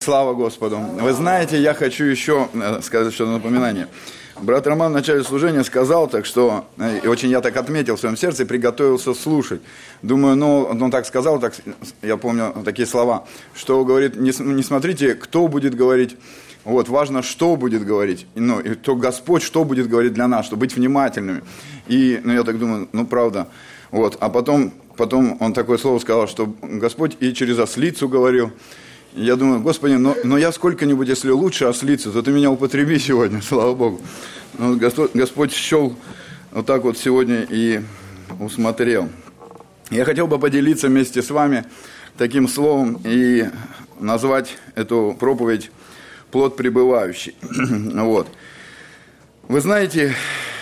Слава Господу! Вы знаете, я хочу еще сказать что-то напоминание. Брат Роман в начале служения сказал так, что, и очень я так отметил в своем сердце, и приготовился слушать. Думаю, он так сказал, так, я помню такие слова, что говорит, не смотрите, кто будет говорить, вот, важно, что будет говорить, и то Господь, что будет говорить для нас, чтобы быть внимательными. И, я так думаю, правда, вот, а потом он такое слово сказал, что Господь и через ослицу говорил. Я думаю, Господи, но я сколько-нибудь, если лучше ослицу, то ты меня употреби сегодня, слава Богу. Господь счел вот так вот сегодня и усмотрел. Я хотел бы поделиться вместе с вами таким словом и назвать эту проповедь «Плод пребывающий». Вот. Вы знаете,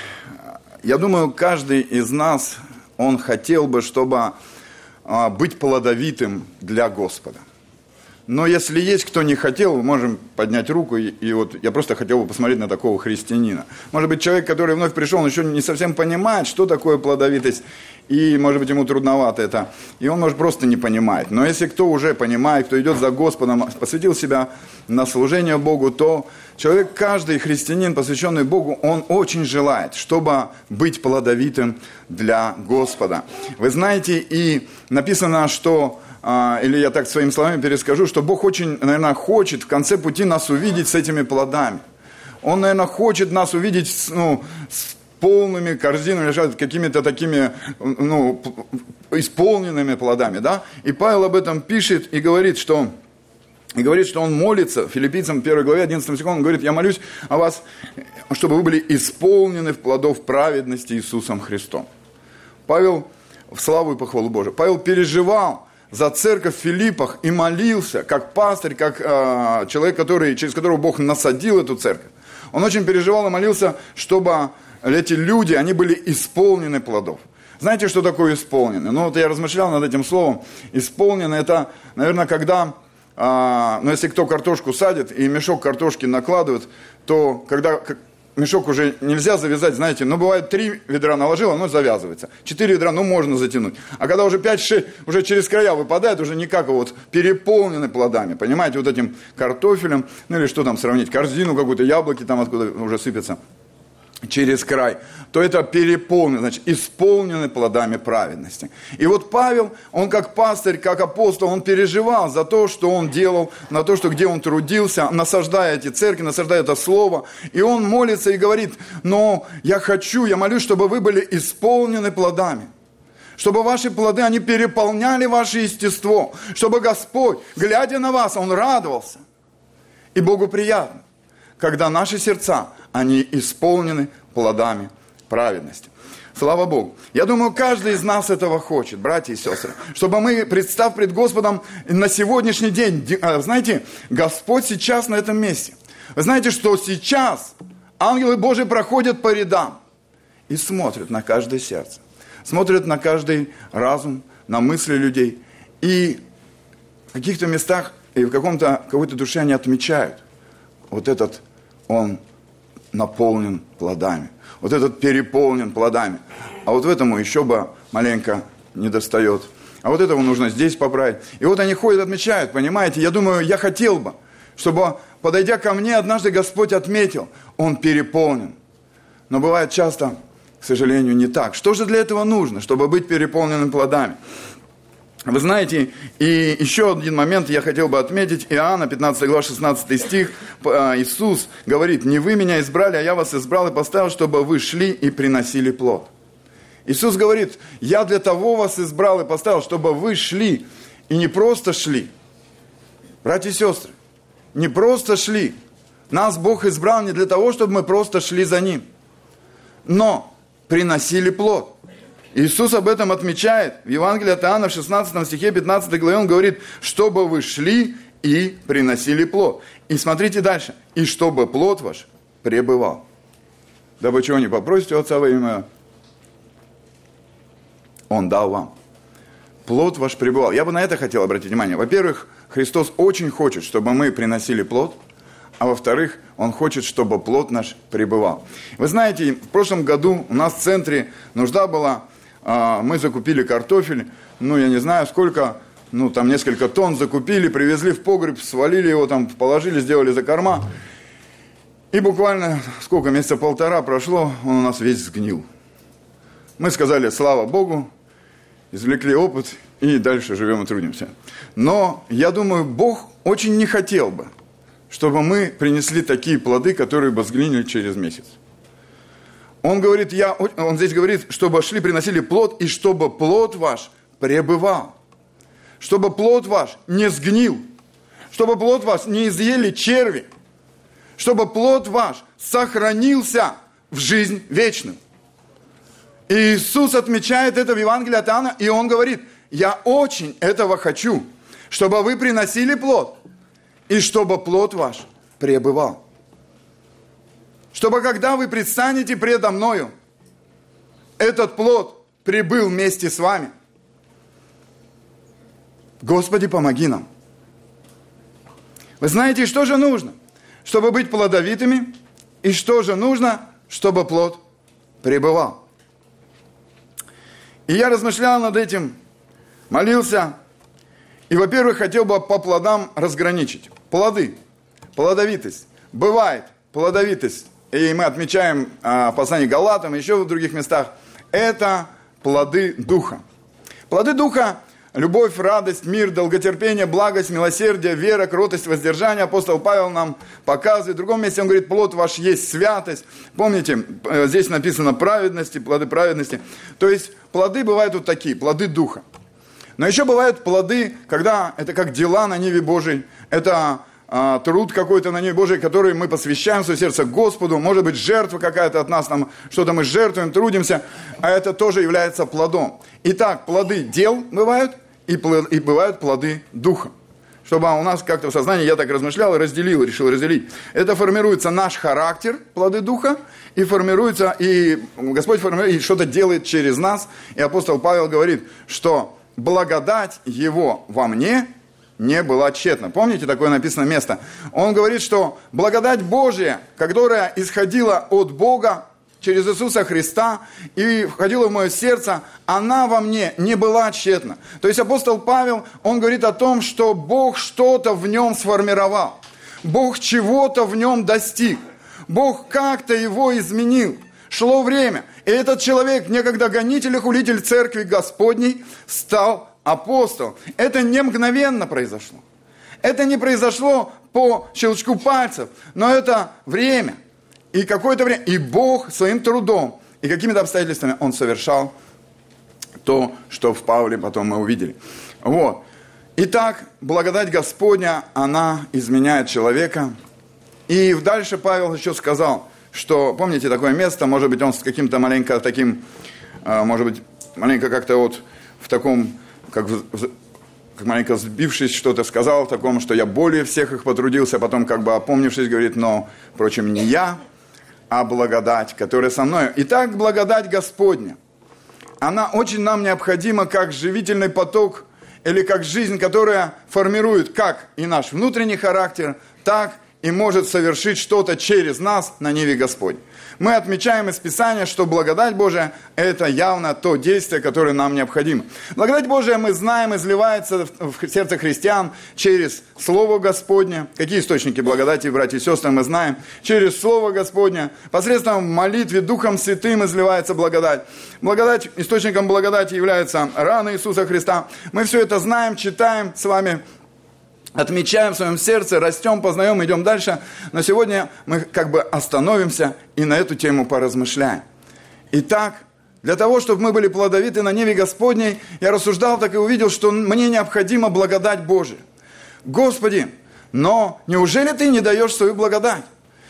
я думаю, каждый из нас, он хотел бы, чтобы быть плодовитым для Господа. Но если есть кто не хотел, мы можем поднять руку, и вот я просто хотел бы посмотреть на такого христианина. Может быть, человек, который вновь пришел, он еще не совсем понимает, что такое плодовитость, и, может быть, ему трудновато это, и он, может, просто не понимает. Но если кто уже понимает, кто идет за Господом, посвятил себя на служение Богу, то человек, каждый христианин, посвященный Богу, он очень желает, чтобы быть плодовитым для Господа. Вы знаете, и написано, что... или я так своими словами перескажу, что Бог очень, наверное, хочет в конце пути нас увидеть с этими плодами. Он, наверное, хочет нас увидеть с полными корзинами, какими-то такими, исполненными плодами, да? И Павел об этом пишет и говорит, что он молится, Филиппийцам 1 главе 11 стихом, он говорит, я молюсь о вас, чтобы вы были исполнены в плодов праведности Иисусом Христом. Павел, в славу и похвалу Божию, Павел переживал за церковь в Филиппах и молился, как пастырь, как человек, через которого Бог насадил эту церковь. Он очень переживал и молился, чтобы эти люди, они были исполнены плодов. Знаете, что такое исполнены? Я размышлял над этим словом. Исполнены, это, наверное, когда, если кто картошку садит и мешок картошки накладывает, то когда... Мешок уже нельзя завязать, знаете, бывает 3 ведра наложил, оно завязывается. 4 ведра, можно затянуть. А когда уже 5-6, уже через края выпадает, уже никак переполнены плодами. Понимаете, вот этим картофелем, или что там сравнить, корзину какую-то, яблоки там откуда уже сыпятся через край, то это переполнено, значит, исполнены плодами праведности. И вот Павел, он как пастырь, как апостол, он переживал за то, что он делал, на то, что где он трудился, насаждая эти церкви, насаждая это слово. И он молится и говорит, но я молюсь, чтобы вы были исполнены плодами. Чтобы ваши плоды, они переполняли ваше естество. Чтобы Господь, глядя на вас, Он радовался. И Богу приятно, когда наши сердца, они исполнены плодами праведности. Слава Богу. Я думаю, каждый из нас этого хочет, братья и сестры. Чтобы мы, представ пред Господом на сегодняшний день, знаете, Господь сейчас на этом месте. Вы знаете, что сейчас ангелы Божии проходят по рядам и смотрят на каждое сердце. Смотрят на каждый разум, на мысли людей. И в каких-то местах и в какой-то душе они отмечают. Вот этот, он наполнен плодами. Вот этот переполнен плодами. А вот в этом еще бы маленько недостает. А вот этого нужно здесь поправить. И вот они ходят, отмечают, понимаете? Я думаю, я хотел бы, чтобы, подойдя ко мне, однажды Господь отметил, он переполнен. Но бывает часто, к сожалению, не так. Что же для этого нужно, чтобы быть переполненным плодами? Вы знаете, и еще один момент я хотел бы отметить. Иоанна, 15 глава, 16 стих. Иисус говорит, не вы меня избрали, а я вас избрал и поставил, чтобы вы шли и приносили плод. Иисус говорит, я для того вас избрал и поставил, чтобы вы шли. И не просто шли. Братья и сестры, не просто шли. Нас Бог избрал не для того, чтобы мы просто шли за Ним. Но приносили плод. Иисус об этом отмечает в Евангелии от Иоанна в 16 стихе 15 главе. Он говорит, чтобы вы шли и приносили плод. И смотрите дальше. И чтобы плод ваш пребывал. Дабы чего не попросите у Отца во имя Мое, Он дал вам. Плод ваш пребывал. Я бы на это хотел обратить внимание. Во-первых, Христос очень хочет, чтобы мы приносили плод. А во-вторых, Он хочет, чтобы плод наш пребывал. Вы знаете, в прошлом году у нас в центре нужда была, мы закупили картофель, я не знаю сколько, там несколько тонн закупили, привезли в погреб, свалили его там, положили, сделали закорма. И буквально, месяца полтора прошло, он у нас весь сгнил. Мы сказали, слава Богу, извлекли опыт и дальше живем и трудимся. Но я думаю, Бог очень не хотел бы, чтобы мы принесли такие плоды, которые бы сгнили через месяц. Он здесь говорит, чтобы шли, приносили плод, и чтобы плод ваш пребывал. Чтобы плод ваш не сгнил. Чтобы плод ваш не изъели черви. Чтобы плод ваш сохранился в жизнь вечную. И Иисус отмечает это в Евангелии от Иоанна, и Он говорит, я очень этого хочу, чтобы вы приносили плод, и чтобы плод ваш пребывал. Чтобы когда вы предстанете предо мною, этот плод пребыл вместе с вами. Господи, помоги нам. Вы знаете, что же нужно, чтобы быть плодовитыми, и что же нужно, чтобы плод пребывал. И я размышлял над этим, молился, и, во-первых, хотел бы по плодам разграничить. Плоды, плодовитость. Бывает плодовитость, и мы отмечаем послание Галатам, еще в других местах, это плоды Духа. Плоды Духа – любовь, радость, мир, долготерпение, благость, милосердие, вера, кротость, воздержание. Апостол Павел нам показывает. В другом месте он говорит, плод ваш есть святость. Помните, здесь написано праведности, плоды праведности. То есть плоды бывают вот такие, плоды Духа. Но еще бывают плоды, когда это как дела на ниве Божией, это труд какой-то на ниве Божией, который мы посвящаем свое сердце Господу, может быть, жертва какая-то от нас, там, что-то мы жертвуем, трудимся, а это тоже является плодом. Итак, плоды дел бывают, и бывают плоды Духа. Чтобы у нас как-то в сознании, я так размышлял и решил разделить. Это формируется наш характер, плоды Духа, и формируется, и Господь формирует, и что-то делает через нас. И апостол Павел говорит, что благодать Его во мне не была тщетна. Помните, такое написано место? Он говорит, что благодать Божия, которая исходила от Бога через Иисуса Христа и входила в мое сердце, она во мне не была тщетна. То есть апостол Павел, он говорит о том, что Бог что-то в нем сформировал. Бог чего-то в нем достиг. Бог как-то его изменил. Шло время. И этот человек, некогда гонитель и хулитель церкви Господней, стал апостолом. Это не мгновенно произошло. Это не произошло по щелчку пальцев, но это время. И какое-то время. И Бог своим трудом и какими-то обстоятельствами Он совершал то, что в Павле потом мы увидели. Вот. Итак, благодать Господня, она изменяет человека. И дальше Павел еще сказал, что, помните такое место, может быть, он с каким-то маленько таким, может быть, маленько как-то вот в таком, как маленько сбившись, что-то сказал, в таком, что я более всех их потрудился, потом как бы опомнившись, говорит, но, впрочем, не я, а благодать, которая со мной. Итак, благодать Господня, она очень нам необходима, как живительный поток, или как жизнь, которая формирует как и наш внутренний характер, так и может совершить что-то через нас на ниве Господь. Мы отмечаем из Писания, что благодать Божия – это явно то действие, которое нам необходимо. Благодать Божия, мы знаем, изливается в сердце христиан через Слово Господне. Какие источники благодати, братья и сестры, мы знаем. Через Слово Господне, посредством молитвы Духом Святым изливается благодать. Источником благодати являются раны Иисуса Христа. Мы все это знаем, читаем с вами, отмечаем в своем сердце, растем, познаем, идем дальше. Но сегодня мы как бы остановимся и на эту тему поразмышляем. Итак, для того, чтобы мы были плодовиты на ниве Господней, я рассуждал так и увидел, что мне необходима благодать Божия. Господи, но неужели Ты не даешь свою благодать?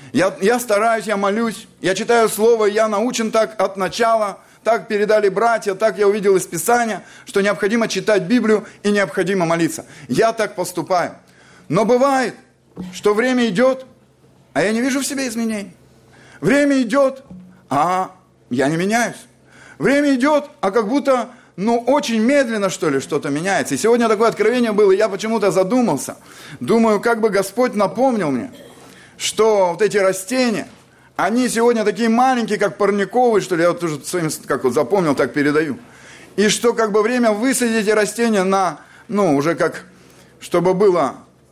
Я стараюсь, я молюсь, я читаю Слово, я научен так от начала. Так передали братья, так я увидел из Писания, что необходимо читать Библию и необходимо молиться. Я так поступаю. Но бывает, что время идет, а я не вижу в себе изменений. Время идет, а я не меняюсь. Время идет, а как будто, очень медленно, что ли, что-то меняется. И сегодня такое откровение было, и я почему-то задумался. Думаю, как бы Господь напомнил мне, что вот эти растения, они сегодня такие маленькие, как парниковые, что ли, я вот уже своим, как вот запомнил, так передаю. И что как бы время высадить эти растения на уже как, чтобы было,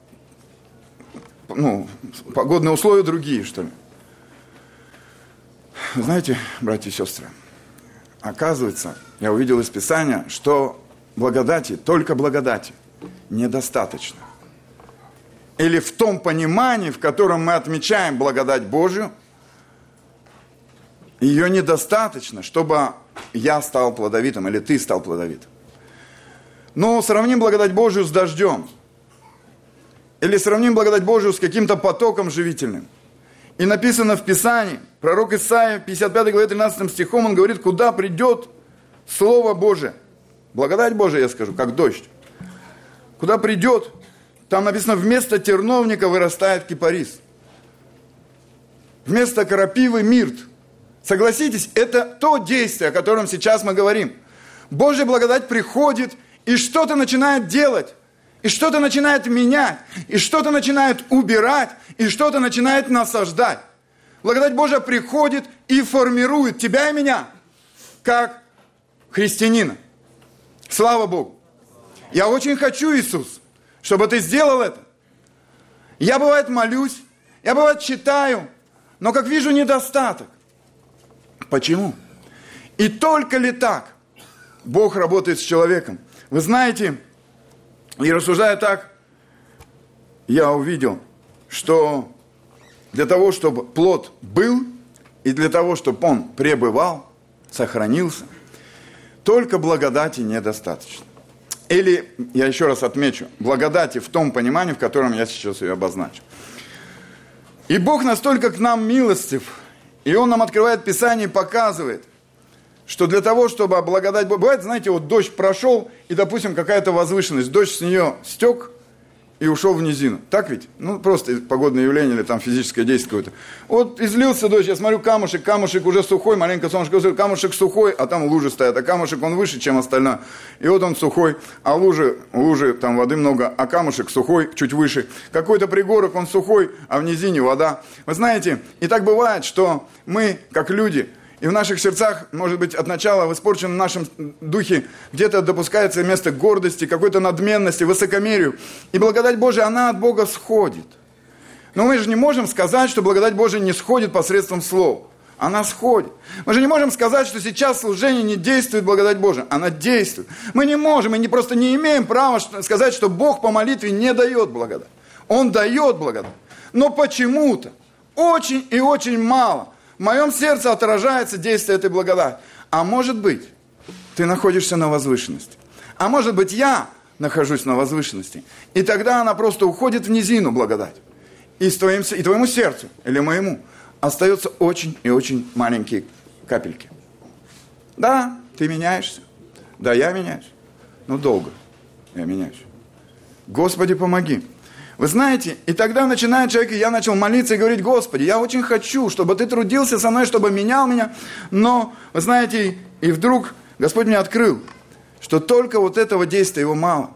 погодные условия другие, что ли. Знаете, братья и сестры, оказывается, я увидел из Писания, что благодати, только благодати недостаточно. Или в том понимании, в котором мы отмечаем благодать Божию, ее недостаточно, чтобы я стал плодовитым или ты стал плодовитым. Но сравним благодать Божию с дождем. Или сравним благодать Божию с каким-то потоком живительным. И написано в Писании, пророк Исаия, 55 главе 13 стихом, он говорит, куда придет Слово Божие. Благодать Божия, я скажу, как дождь. Куда придет, там написано, вместо терновника вырастает кипарис. Вместо крапивы мирт. Согласитесь, это то действие, о котором сейчас мы говорим. Божья благодать приходит и что-то начинает делать. И что-то начинает менять, и что-то начинает убирать, и что-то начинает насаждать. Благодать Божия приходит и формирует тебя и меня, как христианина. Слава Богу. Я очень хочу, Иисус, чтобы ты сделал это. Я, бывает, молюсь, я, бывает, читаю, но, как вижу, недостаток. Почему? И только ли так Бог работает с человеком? Вы знаете, и рассуждая так, я увидел, что для того, чтобы плод был, и для того, чтобы он пребывал, сохранился, только благодати недостаточно. Или, я еще раз отмечу, благодати в том понимании, в котором я сейчас ее обозначу. И Бог настолько к нам милостив, и Он нам открывает Писание и показывает, что для того, чтобы благодать... Бывает, знаете, вот дождь прошел, и, допустим, какая-то возвышенность, дождь с нее стек и ушел в низину. Так ведь? Просто погодное явление или там физическое действие какое-то. Вот излился дождь, я смотрю, камушек уже сухой, маленько солнышко, камушек сухой, а там лужи стоят, а камушек он выше, чем остальное. И вот он сухой, а лужи там воды много, а камушек сухой, чуть выше. Какой-то пригорок, он сухой, а в низине вода. Вы знаете, и так бывает, что мы, как люди... И в наших сердцах, может быть, от начала в испорченном нашем духе где-то допускается место гордости, какой-то надменности, высокомерию. И благодать Божия, она от Бога сходит. Но мы же не можем сказать, что благодать Божия не сходит посредством слов. Она сходит. Мы же не можем сказать, что сейчас служение не действует благодать Божия. Она действует. Мы не можем, мы просто не имеем права сказать, что Бог по молитве не дает благодать. Он дает благодать. Но почему-то очень и очень мало в моем сердце отражается действие этой благодати. А может быть, ты находишься на возвышенности. А может быть, я нахожусь на возвышенности. И тогда она просто уходит в низину, благодать. И твоему сердцу, или моему, остаются очень и очень маленькие капельки. Да, ты меняешься. Да, я меняюсь. Но долго я меняюсь. Господи, помоги. Вы знаете, и тогда начинает человек, и я начал молиться и говорить, Господи, я очень хочу, чтобы Ты трудился со мной, чтобы менял меня, но, вы знаете, и вдруг Господь мне открыл, что только вот этого действия его мало.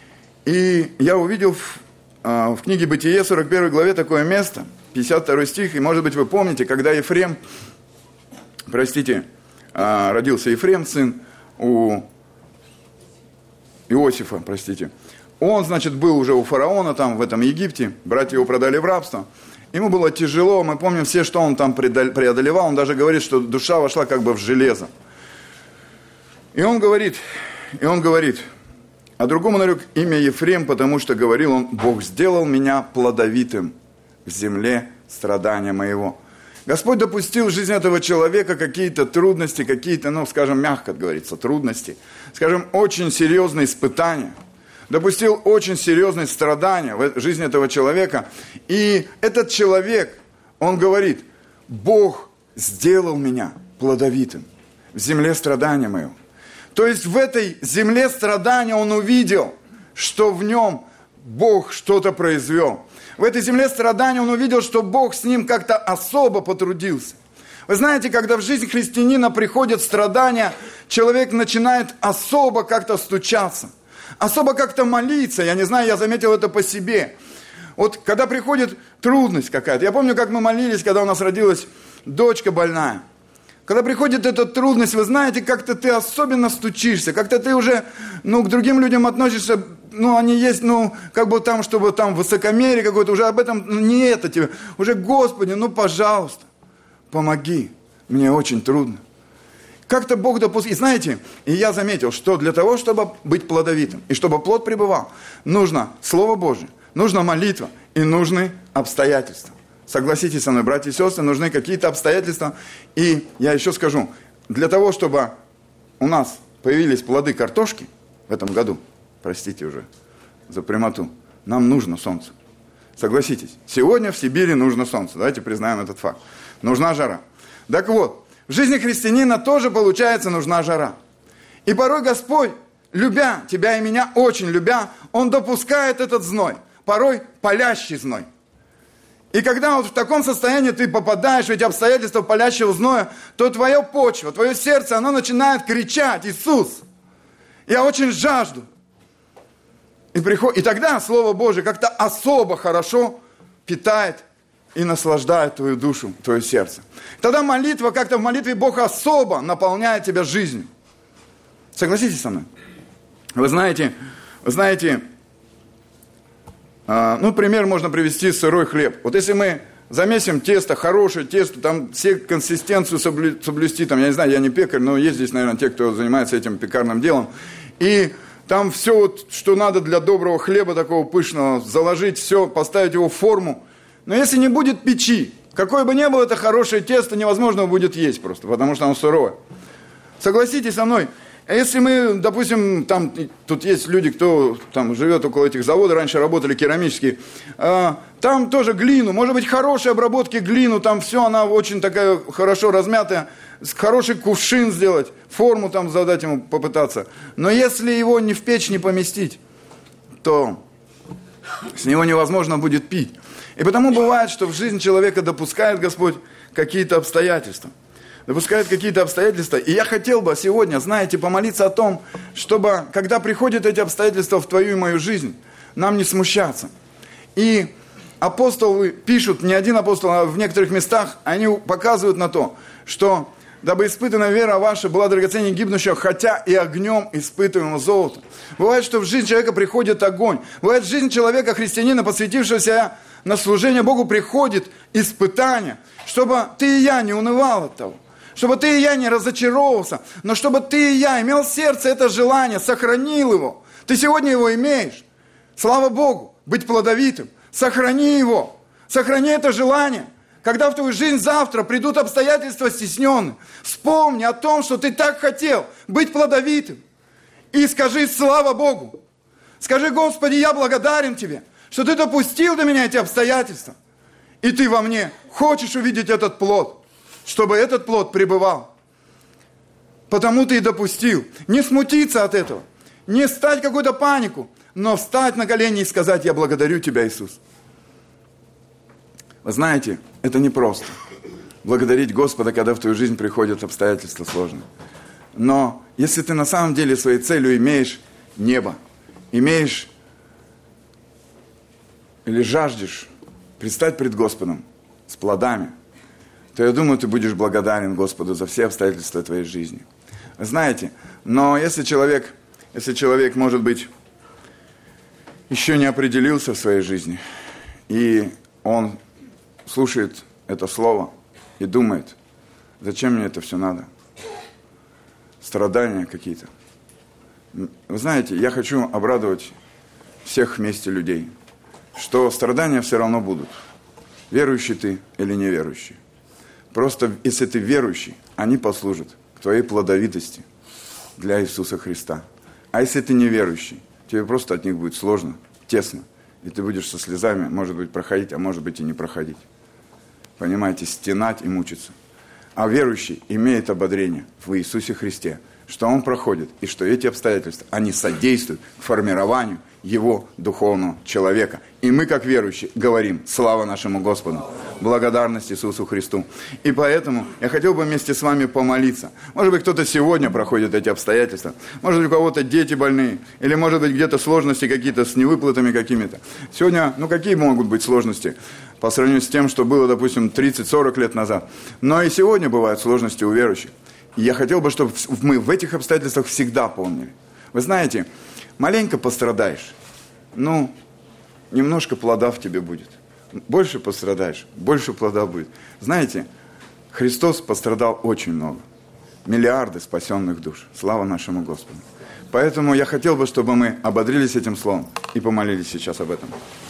И я увидел в книге Бытие, 41 главе, такое место, 52 стих, и, может быть, вы помните, когда родился Ефрем, сын у Иосифа, Он, был уже у фараона там, в этом Египте, братья его продали в рабство. Ему было тяжело, мы помним все, что он там преодолевал. Он даже говорит, что душа вошла как бы в железо. И он говорит, а другому нарек имя Ефрем, потому что говорил он, Бог сделал меня плодовитым в земле страдания моего. Господь допустил в жизни этого человека какие-то трудности, какие-то, мягко говорится, трудности, очень серьезные испытания. Допустил очень серьезные страдания в жизни этого человека. И этот человек, он говорит, Бог сделал меня плодовитым в земле страдания моего. То есть в этой земле страдания он увидел, что в нем Бог что-то произвел. В этой земле страдания он увидел, что Бог с ним как-то особо потрудился. Вы знаете, когда в жизнь христианина приходят страдания, человек начинает особо как-то стучаться. Особо как-то молиться, я не знаю, я заметил это по себе. Вот когда приходит трудность какая-то, я помню, как мы молились, когда у нас родилась дочка больная. Когда приходит эта трудность, вы знаете, как-то ты особенно стучишься, как-то ты уже, к другим людям относишься они есть, как бы там, чтобы там высокомерие какое-то, уже об этом, не это тебе. Уже, Господи, пожалуйста, помоги, мне очень трудно. Как-то Бог допустил. И знаете, и я заметил, что для того, чтобы быть плодовитым, и чтобы плод пребывал, нужно Слово Божие, нужна молитва и нужны обстоятельства. Согласитесь со мной, братья и сестры, нужны какие-то обстоятельства. И я еще скажу, для того, чтобы у нас появились плоды картошки в этом году, простите уже за прямоту, нам нужно солнце. Согласитесь, сегодня в Сибири нужно солнце, давайте признаем этот факт. Нужна жара. Так вот, в жизни христианина тоже, получается, нужна жара. И порой Господь, любя тебя и меня, очень любя, Он допускает этот зной, порой палящий зной. И когда вот в таком состоянии ты попадаешь в эти обстоятельства палящего зноя, то твоя почва, твое сердце, оно начинает кричать: Иисус, я очень жажду. И тогда Слово Божие как-то особо хорошо питает и наслаждает твою душу, твое сердце. Тогда молитва, как-то в молитве Бог особо наполняет тебя жизнью. Согласитесь со мной? Вы знаете, пример можно привести: сырой хлеб. Вот если мы замесим тесто, хорошее тесто, там все консистенцию соблюсти, там, я не знаю, я не пекарь, но есть здесь, наверное, те, кто занимается этим пекарным делом, и там все, вот, что надо для доброго хлеба такого пышного, заложить все, поставить его в форму. Но если не будет печи, какое бы ни было это хорошее тесто, невозможно будет есть просто, потому что оно сырое. Согласитесь со мной, если мы, допустим, тут есть люди, кто там живет около этих заводов, раньше работали керамические, там тоже глину, может быть, хорошей обработки глину, там все, она очень такая хорошо размятая, хороший кувшин сделать, форму там задать ему попытаться. Но если его не в печь не поместить, то с него невозможно будет пить. И потому бывает, что в жизнь человека допускает Господь какие-то обстоятельства. Допускает какие-то обстоятельства. И я хотел бы сегодня, знаете, помолиться о том, чтобы, когда приходят эти обстоятельства в твою и мою жизнь, нам не смущаться. И апостолы пишут, не один апостол, а в некоторых местах, они показывают на то, что дабы испытанная вера ваша была драгоценнее гибнущего, хотя и огнем испытываемого золота. Бывает, что в жизнь человека приходит огонь. Бывает, в жизнь человека, христианина, посвятившегося на служение Богу, приходит испытание, чтобы ты и я не унывал от того, чтобы ты и я не разочаровался, но чтобы ты и я имел в сердце это желание, сохранил его. Ты сегодня его имеешь. Слава Богу, быть плодовитым. Сохрани его. Сохрани это желание. Когда в твою жизнь завтра придут обстоятельства стесненные, вспомни о том, что ты так хотел быть плодовитым. И скажи: слава Богу. Скажи: Господи, я благодарен Тебе, что Ты допустил до меня эти обстоятельства. И Ты во мне хочешь увидеть этот плод, чтобы этот плод пребывал. Потому Ты и допустил. Не смутиться от этого, не стать в какую-то панику, но встать на колени и сказать: я благодарю Тебя, Иисус. Вы знаете, это непросто. Благодарить Господа, когда в твою жизнь приходят обстоятельства сложные. Но если ты на самом деле своей целью имеешь небо, имеешь или жаждешь предстать пред Господом с плодами, то я думаю, ты будешь благодарен Господу за все обстоятельства твоей жизни. Вы знаете, но если человек, может быть, еще не определился в своей жизни, и он слушает это слово и думает: зачем мне это все надо? Страдания какие-то. Вы знаете, я хочу обрадовать всех вместе людей, что страдания все равно будут. Верующий ты или неверующий. Просто если ты верующий, они послужат к твоей плодовитости для Иисуса Христа. А если ты неверующий, тебе просто от них будет сложно, тесно. И ты будешь со слезами, может быть, проходить, а может быть и не проходить. Понимаете, стенать и мучиться. А верующий имеет ободрение в Иисусе Христе, что он проходит, и что эти обстоятельства, они содействуют к формированию его духовного человека. И мы, как верующие, говорим: слава нашему Господу, благодарность Иисусу Христу. И поэтому я хотел бы вместе с вами помолиться. Может быть, кто-то сегодня проходит эти обстоятельства, может быть, у кого-то дети больные, или может быть, где-то сложности какие-то с невыплатами какими-то. Сегодня, какие могут быть сложности по сравнению с тем, что было, допустим, 30-40 лет назад. Но и сегодня бывают сложности у верующих. И я хотел бы, чтобы мы в этих обстоятельствах всегда помнили, Вы знаете, маленько пострадаешь, ну, немножко плода в тебе будет. Больше пострадаешь, больше плода будет. Знаете, Христос пострадал очень много. Миллиарды спасенных душ. Слава нашему Господу. Поэтому я хотел бы, чтобы мы ободрились этим словом и помолились сейчас об этом.